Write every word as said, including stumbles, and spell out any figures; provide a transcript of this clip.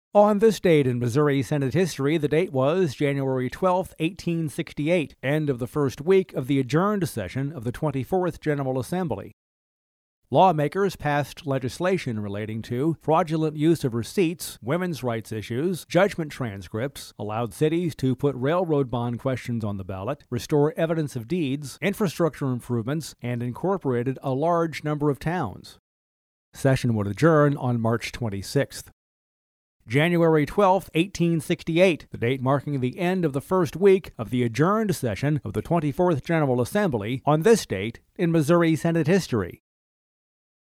On this date in Missouri Senate history, the date was January twelfth, eighteen sixty-eight, end of the first week of the adjourned session of the twenty-fourth General Assembly. Lawmakers passed legislation relating to fraudulent use of receipts, women's rights issues, judgment transcripts, allowed cities to put railroad bond questions on the ballot, restore evidence of deeds, infrastructure improvements, and incorporated a large number of towns. Session would adjourn on March twenty-sixth. January twelfth, eighteen sixty-eight, the date marking the end of the first week of the adjourned session of the twenty-fourth General Assembly on this date in Missouri Senate history.